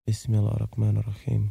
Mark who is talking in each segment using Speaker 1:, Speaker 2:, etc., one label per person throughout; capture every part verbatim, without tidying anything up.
Speaker 1: Bismillahirrahmanirrahim.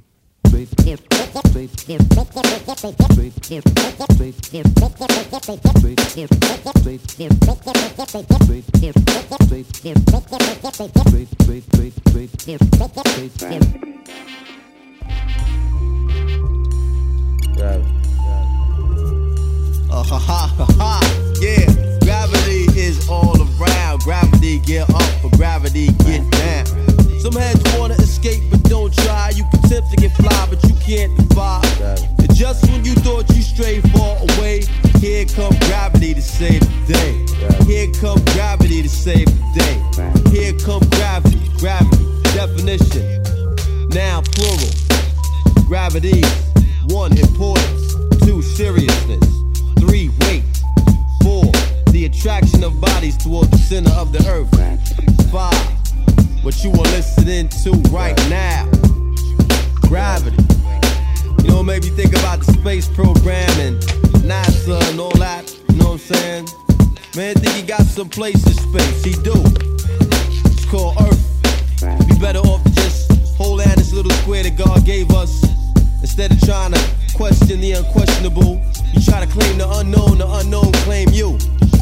Speaker 2: Uh, ha ha ha ha, yeah. Gravity is all around. Gravity get up, but gravity get down. Some heads wanna escape, but don't try. You can attempt to get fly, but you can't defy. And just when you thought you strayed far away, here come gravity to save the day. Here come gravity to save the day. Here come gravity, gravity, definition. Now plural. Gravity, one, importance. Two, seriousness. Three, weight. Four, the attraction of bodies toward the center of the earth. Five, what you are listening to right now. Gravity. You know, maybe think about the space program and NASA and all that. You know what I'm saying? Man, think he got some place in space. He do. It's called Earth. Be better off to just hold down this little square that God gave us. Instead of trying to question the unquestionable, you try to claim the unknown, the unknown claim you.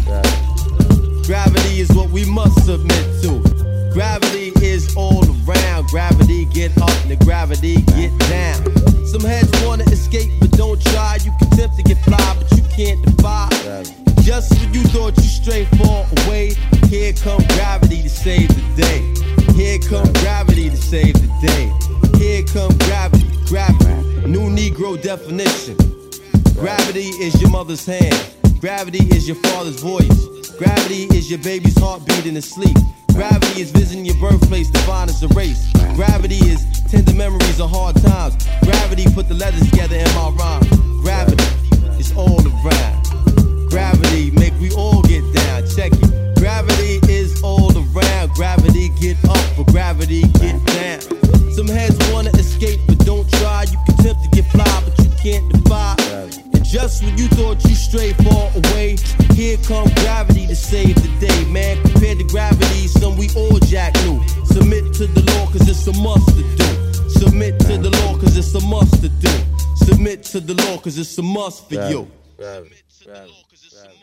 Speaker 2: Gravity is what we must submit to. Gravity is all around. Gravity get up and the gravity get down. Some heads wanna escape but don't try. You can attempt to get fly but you can't defy. Just when you thought you strayed far away, here come gravity to save the day. Here come gravity to save the day. Here come gravity, gravity, new Negro definition. Gravity is your mother's hand. Gravity is your father's voice. Gravity is your baby's heartbeat in his sleep. Gravity is visiting your birthplace, divine as a race. Gravity is tender memories of hard times. Gravity put the letters together in my rhyme. Gravity is all around. Gravity make we all get down. Check it. Gravity is all around. Gravity get up, but gravity get down. Some heads wanna escape, but don't try. You can attempt to get fly, but you can't defy. And just when you thought you strayed far away, here come gravity to save the day, man. Compared to gravity, some we all jack new. Submit to the law, cause it's a must to do. Submit to the law, cause it's a must to do. Submit to the law, cause it's a must for you.
Speaker 3: Gravity, gravity, gravity.